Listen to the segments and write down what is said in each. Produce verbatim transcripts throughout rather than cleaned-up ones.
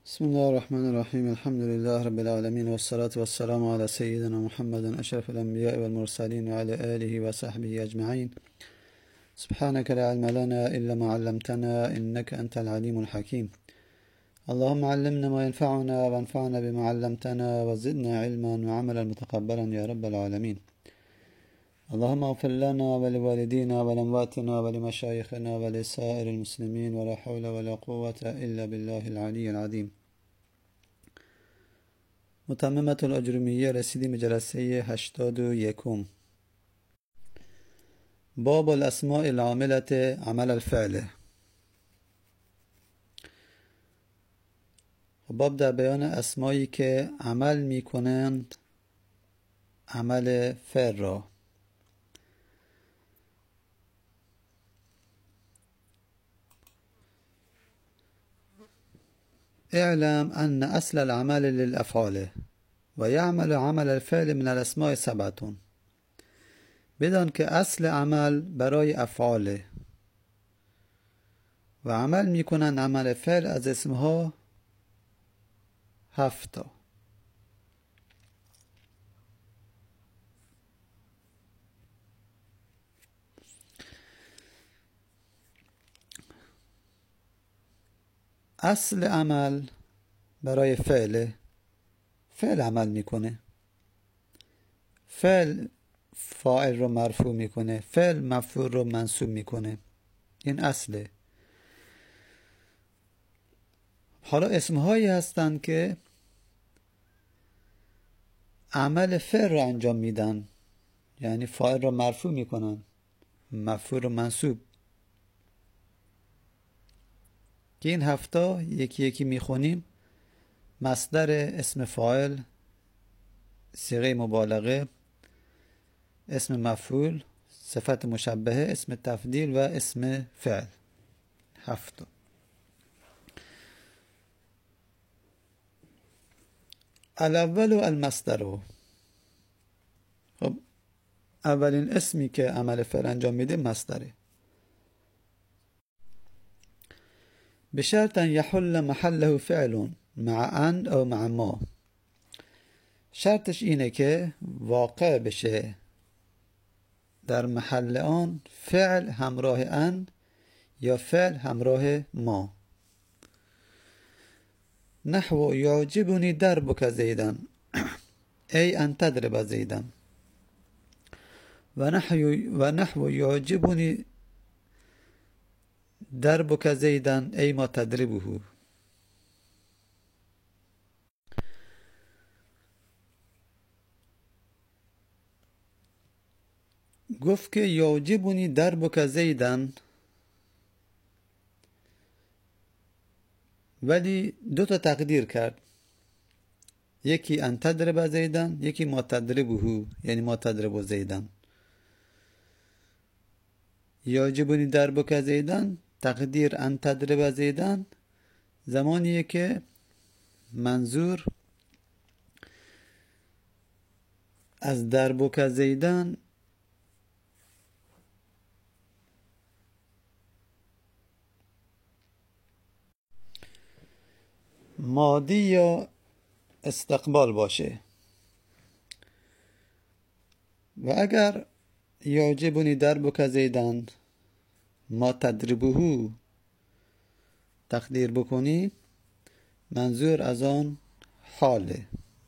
بسم الله الرحمن الرحيم الحمد لله رب العالمين والصلاة والسلام على سيدنا محمد أشرف الأنبياء والمرسلين وعلى آله وصحبه أجمعين. سبحانك لا علم لنا إلا ما علمتنا إنك أنت العليم الحكيم. اللهم علمنا ما ينفعنا وانفعنا بما علمتنا وزدنا علما وعملا متقبلا يا رب العالمين. اللهم اغفر لنا ولوالدينا ولأمواتنا ولمشايخنا ولسائر المسلمين ولا حول ولا قوة إلا بالله العلي العظيم. متممة الأجرومیه رسیدیم به جلسه هشتاد و یکم. باب الاسماء العاملة عمل الفعل. باب در بیان اسمایی که عمل می کنند عمل فعل را. اعلم أن أصل العمل للأفعال ويعمل عمل الفعل من الاسماء سبعة. بدان که اصل عمل برای افعاله و عمل میکنن عمل فعل از اسمها هفتا. اصل عمل برای فعل، فعل عمل میکنه، فعل فاعل رو مرفوع میکنه، فعل مفعول رو منصوب میکنه. این اصله. حالا اسمهایی هستند که عمل فعل رو انجام میدن، یعنی فاعل رو مرفوع میکنن، مفعول رو منصوب. که این هفته یکی یکی میخونیم. مصدر اسم فاعل، صیغه مبالغه، اسم مفعول، صفت مشبهه، اسم تفضیل و اسم فعل. هفته. الاول المصدر. خب اولین اسمی که عمل فعل انجام میده مصدره. بشرط ان يحل محله فعل مع ان او مع ما. شرطش اینه که واقع بشه در محل آن فعل همراه ان یا فعل همراه ما. نحو یعجبنی دربک زیدا ای ان تضرب زیدا. و نحو و نحو یعجبنی دربک زیدا ای ما تضربه. گفت که یعجبنی دربک زیدا، ولی دو تا تقدیر کرد. یکی ان تضرب زیدا، یکی ما تضربه، یعنی ما تضرب زیدا. یعجبنی دربک زیدا تقدیر ان تضرب زیدا زمانیه که منظور از دربک زیدا ماضی یا استقبال باشه. و اگر یعجبنی دربک زیدا ما تضربه تقدیر بکنی منظور از آن حاله.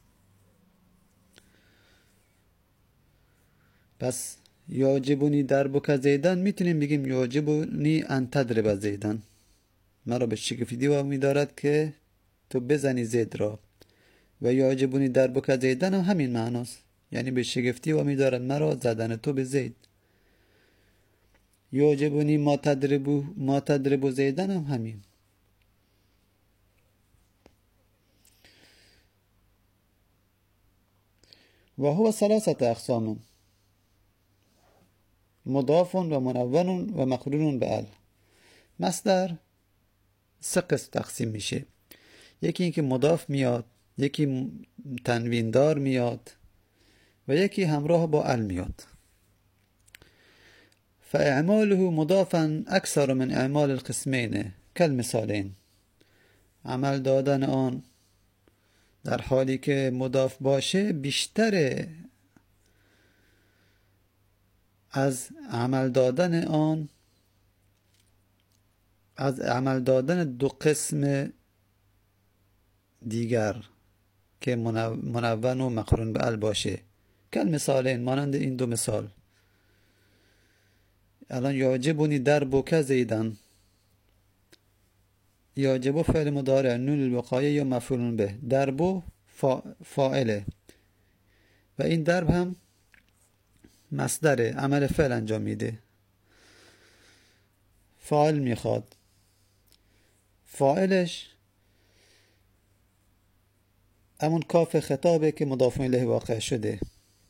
پس یعجبنی دربک زیدا میتونیم بگیم یعجبنی ان تضرب زیدا. مرا به شگفتی وامی دارد که تو بزنی زید را. و یعجبنی دربک زیدا هم همین معناست، یعنی به شگفتی وامی دارد مرا زدن تو به زید. یعجبنی ما تضرب ما تضرب زیدا هم همین. و هو ثلاثه اقسام: مضاف و منون و مقرون به ال. مصدر سه قسم تقسیم میشه. یکی اینکه مضاف میاد، یکی تنوین دار میاد و یکی همراه با ال میاد. فاعماله مضافا اکثر من اعمال القسمین کالمثالین. عمل دادن آن در حالی که مضاف باشه بیشتره از عمل دادن آن از عمل دادن دو قسم دیگر که منون و مقرون به ال باشه. کل مثالین، مانند این دو مثال. الان یعجبنی دربک زیدن، یعجب فعل مضارع نون الوقایه یا مفعول به، دربو فاعله و این درب هم مصدره، عمل فعل انجام میده. فاعل میخواد، فاعلش همون کاف خطابه که مضاف الیه واقع شده.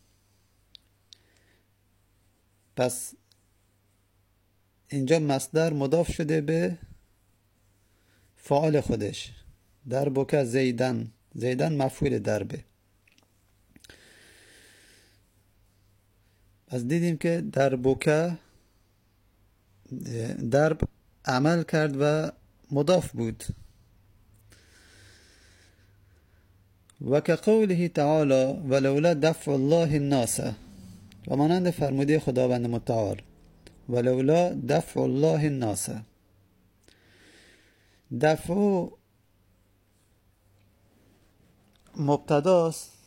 پس اینجا مصدر مضاف شده به فاعل خودش. دربک زیدن، زیدن مفعول دربه. پس دیدیم که دربک درب عمل کرد و مضاف بود. و که قوله تعالی ولولا دفع الله الناس، و مانند فرموده خداوند متعال ولولا دفع الله الناس. دفع مبتداست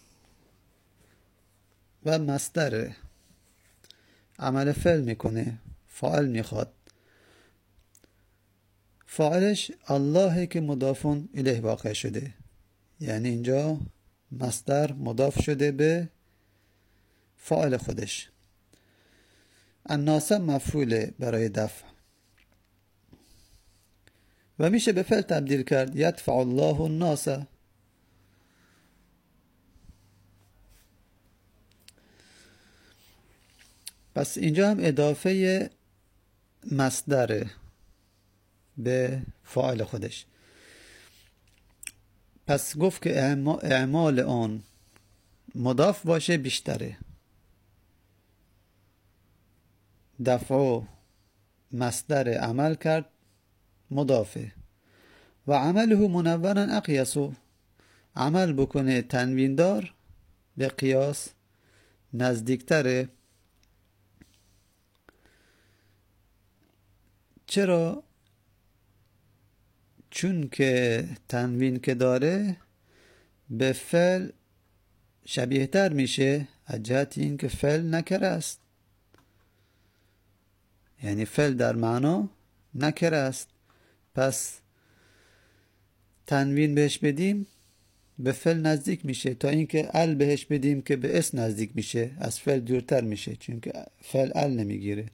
و مصدر عمل فعل میکنه، فاعل میخواد. فاعلش الله که مضاف الیه واقع شده، یعنی اینجا مصدر مضاف شده به فاعل خودش. الناس مفعول برای دفع و میشه به فعل تبدیل کرد. یدفع الله الناس. پس اینجا هم اضافه مصدر به فاعل خودش. پس گفت که اعمال آن مضاف باشه بیشتره. دفع مصدر عمل کرد مضافه و عمله منونا اقیسو، عمل بکنه تنوین دار به قیاس نزدیکتره. چرا؟ چون که تنوین که داره به فعل شبیه تر میشه، از جهت این که فعل نکره است. یعنی فعل در معنا نکره است، پس تنوین بهش بدیم به فعل نزدیک میشه تا اینکه ال بهش بدیم که به اسم نزدیک میشه، از فعل دورتر میشه چون که فعل ال نمیگیره.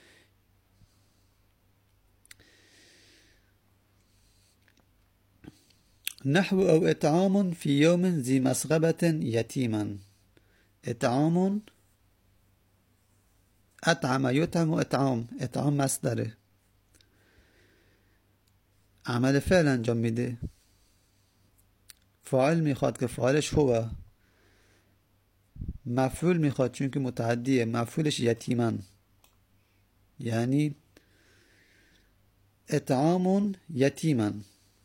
نحو او اطعام فی یوم ذی مسغبة یتیما. اطعام اطعم یطعم و اطعام، اطعام مصدره، عمل فعل انجام میده. فاعل میخواد که فاعلش هو، مفعول میخواد چون که متعدیه، مفعولش یتیمن، یعنی اطعام یتیمن.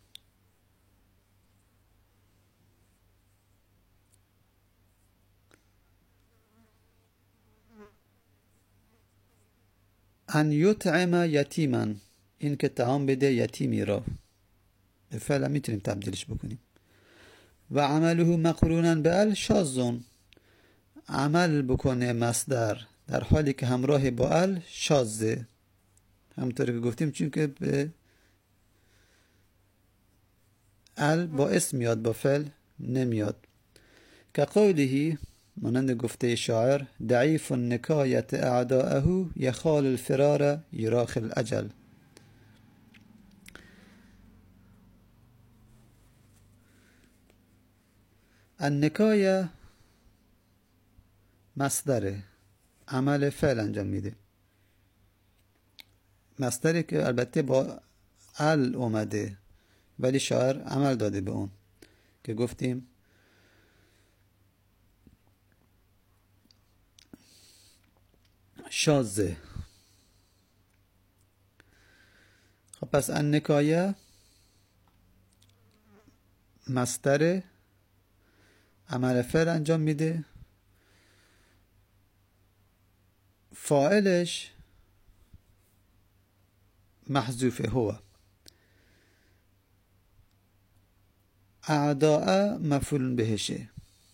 ان یطعم یتیمن، این که طعام بده یتیمی را، به فعل میتونیم تبدیلش بکنیم. و عمله مقرونا به ال شاذون، عمل بکنه مصدر در حالی که همراه با ال شاذه، همونطوری که گفتیم چون که به ال با اسم میاد با فعل نمیاد. که قوله، مانند گفته شاعر ضعیف النکایت اعداءه یخال الفرار یراخ الاجل. النکایه مصدره، عمل فعل انجام میده. مصدری که البته با ال اومده ولی شاعر عمل داده به اون که گفتیم شاذه. خب پس النکایه مصدر عمل فعل انجام میده، فاعلش محذوفه هو، اعداء مفعول بهشه.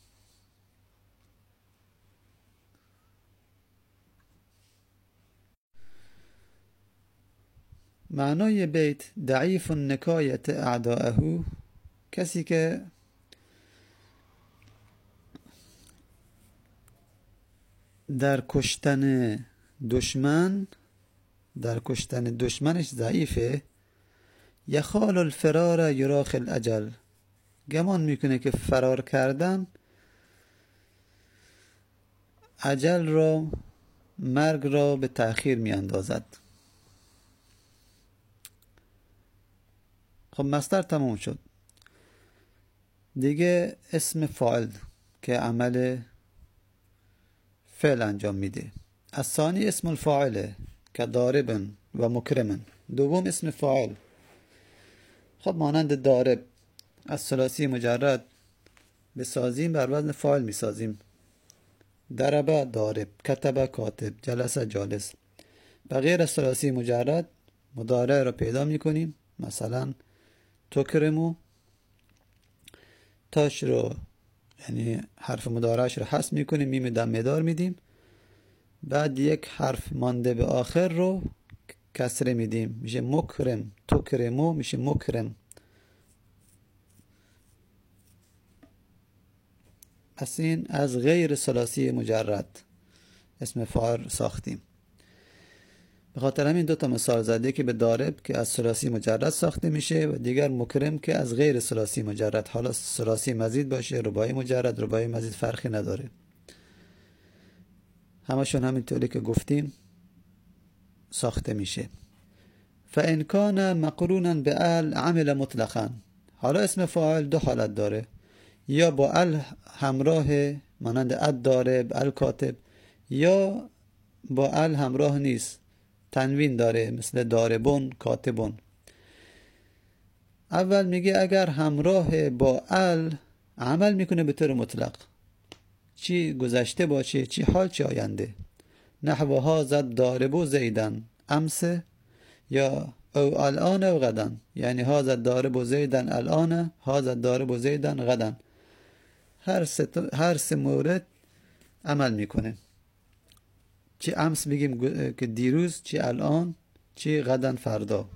معنای بیت ضعیف نکایت اعداءه، کسی که در کشتن دشمن در کشتن دشمنش ضعیفه. یخال الفرار یراخ الاجل، گمان میکنه که فرار کردن اجل را، مرگ را به تأخیر میاندازد. خب مصدر تمام شد دیگه. اسم فاعل که عمل فعل انجام میده. الثانی اسم الفاعله که ضارب و مکرم. دوم اسم فاعل. خب مانند ضارب از ثلاثی مجرد بسازیم بر وزن فاعل میسازیم. ضرب ضارب، کتب کاتب، جلس جالس. و غیر از ثلاثی مجرد مضارع را پیدا میکنیم. مثلا تکرمو، تاش رو یعنی حرف مضارعش رو حذف میکنیم، میم دمه دار میدیم، بعد یک حرف مانده به آخر رو کسره میدیم، میشه مکرم. تکرمو میشه مکرم. پس این از غیر ثلاثی مجرد اسم فاعل ساختیم. به خاطر همین دو تا مثال زده که به ضارب که از ثلاثی مجرد ساخته میشه و دیگر مکرم که از غیر ثلاثی مجرد، حالا ثلاثی مزید باشه، رباعی مجرد، رباعی مزید، فرقی نداره، همشون همینطوری که گفتیم ساخته میشه. فان کان مقرونا به ال عمل مطلقا. حالا اسم فاعل دو حالت داره، یا با ال همراه مانند الضارب، الکاتب، یا با ال همراه نیست، تنوین داره مثل ضاربون، کاتبون. اول میگه اگر همراه با ال عمل میکنه به طور مطلق، چی گذشته باشه، چی حال، چی آینده. نحو هذا الضارب زیدن امس، یا او الان او غدن، یعنی هذا الضارب زیدن الان، هذا الضارب زیدن غدن. هر سه هر سه مورد عمل میکنه، چی امس بگیم که دیروز، چی الان، چی غدن فردا.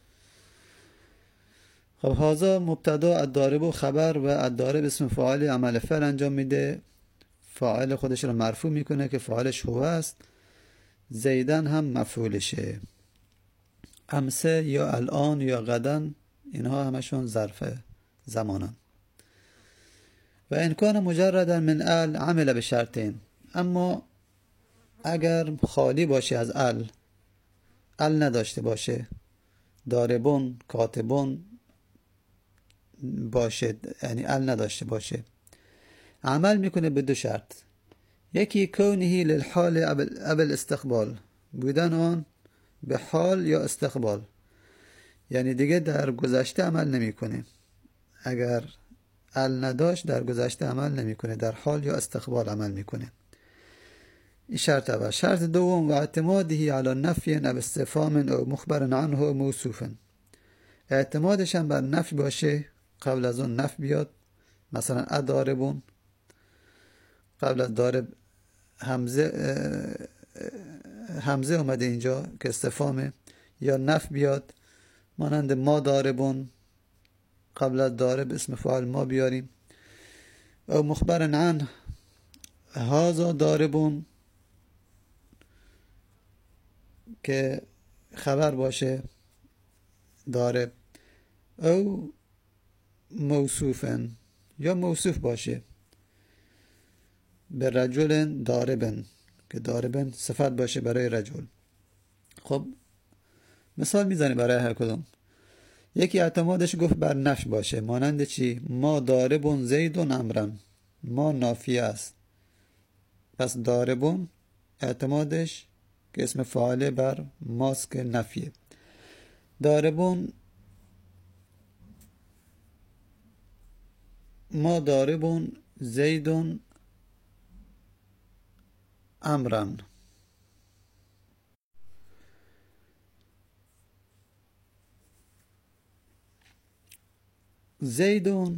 خب هذا مبتدا، الضارب خبر و الضارب اسم فاعل عمل فعل انجام میده، فاعل خودش رو مرفوع میکنه که فاعلش هو است. زیدن هم مفعولشه. امس یا الان یا غدن اینها همشون ظرف زمانن. و ان کان مجردا من ال عمل به شرطین. اما اگر خالی باشه از ال، ال نداشته باشه، ضاربون، کاتبون باشه، یعنی ال نداشته باشه، عمل میکنه به دو شرط. یکی کونه للحال ابل استقبال، بودن آن به حال یا استقبال، یعنی دیگه در گذشته عمل نمیکنه. اگر ال نداشت در گذشته عمل نمیکنه، در حال یا استقبال عمل میکنه. این شرط اول. شرط دوم و اعتماده علی نفی او استفهام او مخبر عنه و موصوف. اعتمادش هم بر نفی باشه، قبل از اون نفی بیاد. مثلا اضاربون، قبل از ضارب همزه همزه اومده اینجا که استفهامه، یا نفی بیاد مانند ما ضاربون، قبل از ضارب اسم فاعل ما بیاریم. او مخبر عنه هذا ضاربون که خبر باشه ضارب. او موصوفن، یا موصوف باشه به رجل ضاربن که ضاربن صفت باشه برای رجل. خب مثال میزنی برای هر کدوم. یکی اعتمادش گفت بر نفی باشه، مانند چی؟ ما ضاربون زیدون امرن، ما نافیه است، پس ضاربون اعتمادش که اسم فاعله بر ماست که نفیه. ضاربون ما ضارب زید امرا. زیدون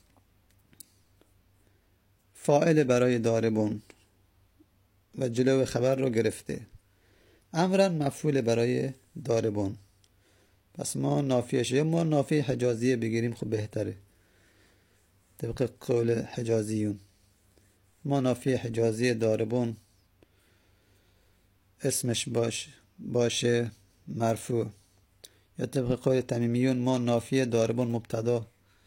فاعل برای ضاربون و جلو خبر رو گرفته. امرا مفعول برای ضاربون. پس ما نافیش یا ما نافی حجازیه بگیریم خب بهتره طبق قول حجازیون. ما نافی حجازی ضاربون اسمش باش باشه مرفوع، یا طبق قول تمیمیون ما نافی ضاربون مبتدا.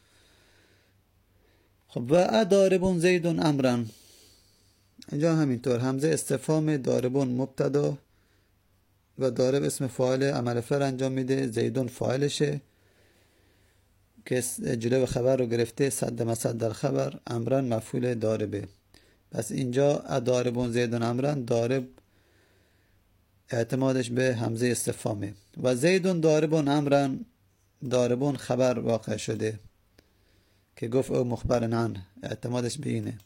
خب و ضاربون زیدون امرا، اینجا همینطور همزه استفهام ضاربون مبتدا و ضارب اسم فاعل عمل فعل انجام میده، زیدون فاعلشه که جلو خبر رو گرفته، صد مصدر خبر، امرا مفعول ضاربه. پس اینجا ضاربون زیدون امرا ضارب اعتمادش به همزه استفهامه و زیدون ضاربون امرا ضاربون خبر واقع شده که گفت او مخبر عنه، اعتمادش به اینه.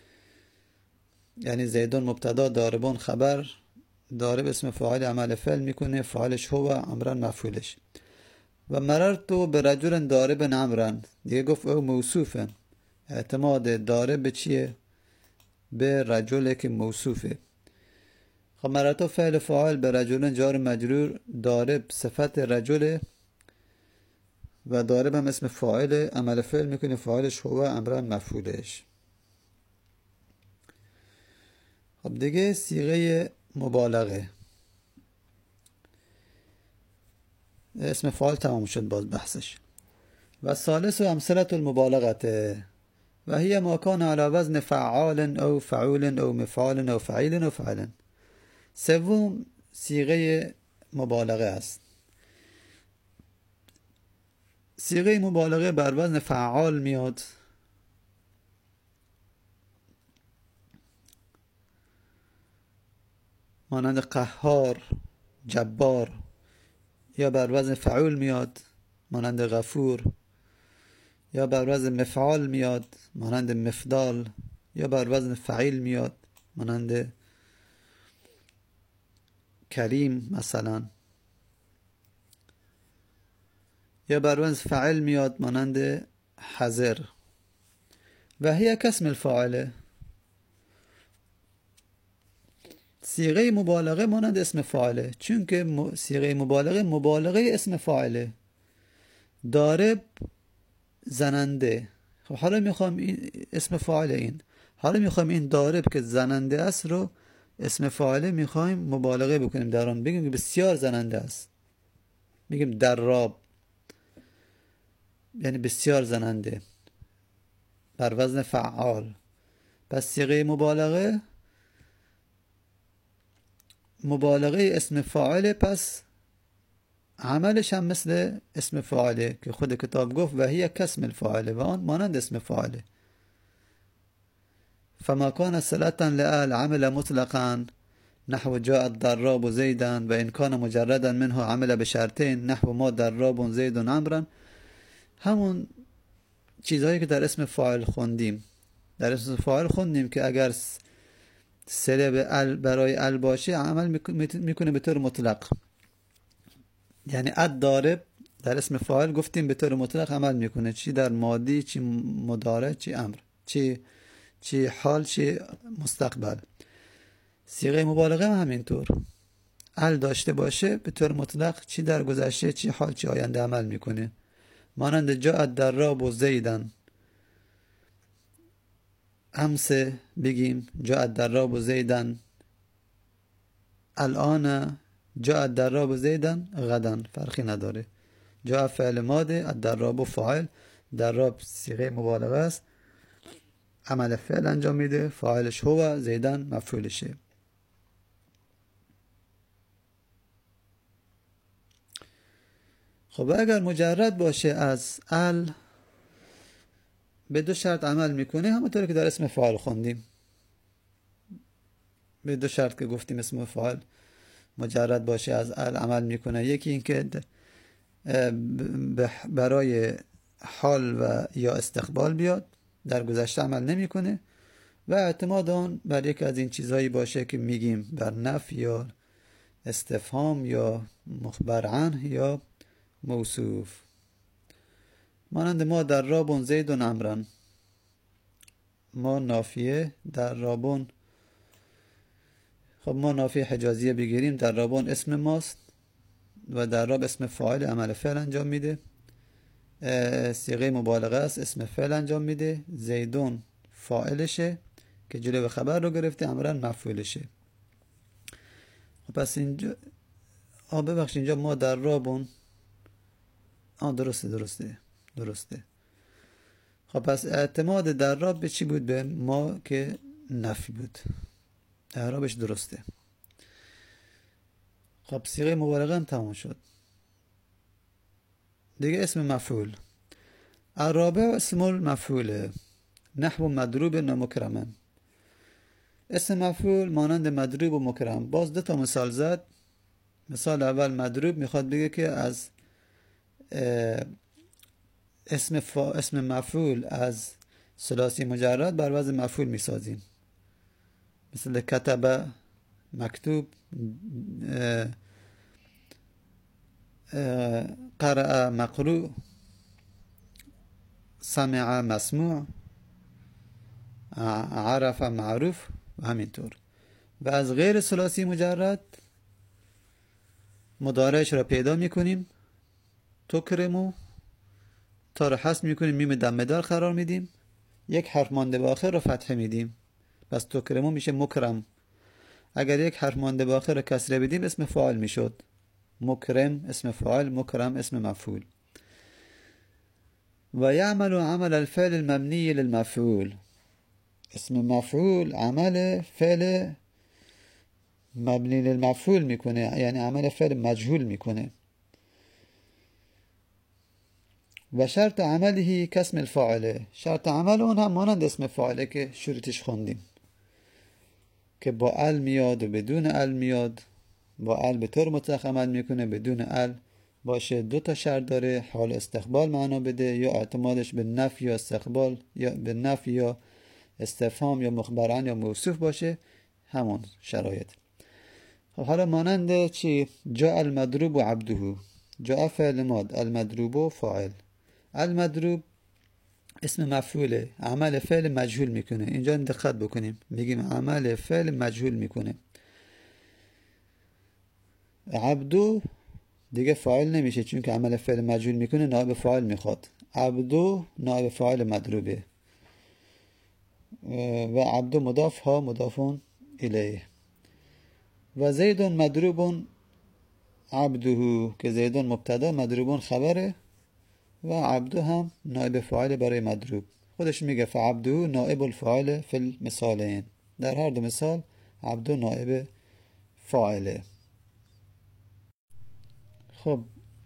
یعنی زیدون مبتدا ضاربون خبر، ضارب اسم فاعل عمل فعل میکنه، فاعلش هو، امرا مفعولش. و مررتو به رجل ضارب امرا، دیگه گفت او موصوفه، اعتماد ضارب به چیه؟ به رجل که موصوفه. خب مررتو فعل فاعل به رجل جار مجرور، ضارب صفت رجل و ضارب هم اسم فاعل عمل فعل میکنه، فاعلش هو، امرا مفعولش. خب دیگه صیغه مبالغه، اسم فاعل تمام شد باز بحثش. و ثالث امثله المبالغه و هي ما كان على وزن فعال او فعول او مفعال او فعیل او فعل. سوم صیغه مبالغه است. صیغه مبالغه بر وزن فعال میاد مانند قهار، جبار، یا بر وزن فعول میاد مانند غفور، یا بر وزن مفعال میاد مانند مفضال، یا بر وزن فعیل میاد مانند کریم مثلا، یا بر وزن فعل میاد مانند حذر. و هي کاسم الفاعله، صیغه مبالغه مانند اسم فاعله، چون که صیغه مبالغه مبالغه اسم فاعله، ضارب زننده. خب حالا میخوام این اسم فاعل، این حالا میخوام این ضارب که زننده است رو اسم فاعله میخوایم مبالغه بکنیم در آن، بگیم که بسیار زننده است، میگیم دراب یعنی بسیار زننده بر وزن فعال. پس صیغه مبالغه مبالغه اسم فاعله، پس عملش هم مثل اسم فاعله که خود کتاب گفت و هي کاسم الفاعله، و آن مانند اسم فاعله. فما كان صلة لآل عمل مطلقا نحو جاء الضراب زيدا، و ان كان مجردا منه عمل بشرطين نحو ما ضراب زید امرا. همون چیزهایی که در اسم فاعل خوندیم، در اسم فاعل خوندیم که اگر صله به ال برای ال باشه عمل میکنه به طور مطلق، یعنی الضارب در اسم فاعل گفتیم به طور مطلق عمل میکنه، چی در ماضی، چی مضارع، چی امر، چی چی حال، چی مستقبل. صیغه مبالغه هم همینطور، ال داشته باشه به طور مطلق چی در گذشته، چی حال، چی آینده عمل میکنه. مانند جاء الضراب زیدا، امس بگیم جاء الضراب زیدا، الان جاء الضراب زیدا، غدا فرقی نداره. جاء فعل ماضی، الضراب فاعل، ضراب صیغه مبالغه است، عمل فعل انجام میده، فاعلش هو، زیدا مفعولشه. خب اگر مجرد باشه از ال به دو شرط عمل میکنه، همونطور که در اسم فاعل خوندیم به دو شرط که گفتیم اسم فاعل مجرد باشه از ال عمل میکنه. یکی این که برای حال و یا استقبال بیاد در گذشته عمل نمیکنه و اعتماد آن بر یک از این چیزهایی باشه که میگیم بر نفی یا استفهام یا مخبر عنه یا موصوف. مانند ما در رابون زیدون امرن، ما نافیه در رابون، خب ما نافیه حجازیه بگیریم، در رابون اسم ماست و در راب اسم فاعل عمل فعل انجام میده، صیغه مبالغه است، اسم فعل انجام میده، زیدون فاعلشه که جلو خبر رو گرفته، امرن مفعولشه. خب پس اینجا آه ببخش اینجا ما در رابون آه درسته درسته درسته خب پس اعتماد در راب به چی بود؟ به ما که نفی بود، اعرابش درسته. خب صیغه مبالغه هم تمام شد دیگه. اسم مفعول الرابع اسم المفعول نحو مضروب و مکرما. اسم مفعول مانند مضروب و مکرم. باز دو تا مثال زد. مثال اول مضروب میخواد بگه که از اسم فا... اسم مفعول از ثلاثی مجرد بر وزن مفعول میسازیم، مثل کتب مکتوب، قرأ مقروء، سمع مسموع، عرف معروف و همینطور. و از غیر ثلاثی مجرد مضارعش را پیدا میکنیم، تکرمو تا رو حذف میکنیم، میم دم دار قرار میدیم، یک حرف مانده به آخر رو فتحه میدیم، پس تکرمو میشه مکرم. اگر یک حرف مانده به آخر رو کسره بدیم اسم فاعل میشد، مکرم اسم فاعل، مکرم اسم مفعول. و یعمل عمل الفعل المبنی للمفعول. اسم مفعول عمل فعل مبنی للمفعول میکنه، یعنی عمل فعل مجهول میکنه. و شرط عمله کاسم الفاعله. شرط عمل اون هم مانند اسم فاعله که شروطش خوندیم که با ال میاد و بدون ال میاد. با ال به طور مطلق عمل میکنه، بدون ال باشه دو تا شرط داره، حال استقبال معنا بده یا اعتمادش به نفی یا استقبال یا به نفی یا استفهام یا مخبران یا موصوف باشه، همون شرایط. خب حالا مانند چی؟ جاء المضروب و عبده. جاء فعل ماد، المضروب فاعل. المضروب اسم مفعوله، عمل فعل مجهول میکنه. اینجا دقت بکنیم، میگیم عمل فعل مجهول میکنه. عبدو دیگه فاعل نمیشه چون که عمل فعل مجهول میکنه، نائب فاعل میخواد. عبدو نائب فاعل مضروبه و عبدو مضاف ها مضافون الیه. و زیدون مضروبون عبده که زیدون مبتدا مضروبون خبره و عبده هم نائب فاعل برای مضروب. خودش میگه فعبده نائب الفاعل فی المثالین. در هر دو مثال عبده نائب فاعله. خب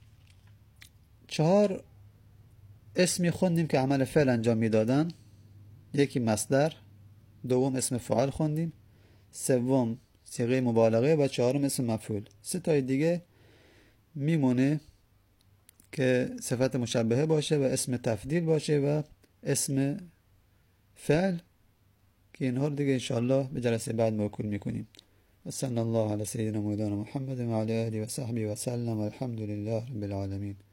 چهار اسمی خوندیم که عمل فعل انجام میدادن. یکی مصدر، دوم اسم فاعل خوندیم، سوم صیغه مبالغه و چهارم اسم مفعول. سه تای دیگه میمونه که صفت مشبهه باشه و اسم تفضیل باشه و اسم فعل که اینها رو دیگه انشاءالله به جلسه بعد موکول میکنیم. و صلی الله علی سیدنا مولانا محمد و علی آله و صحبه و سلم و الحمد لله رب العالمین.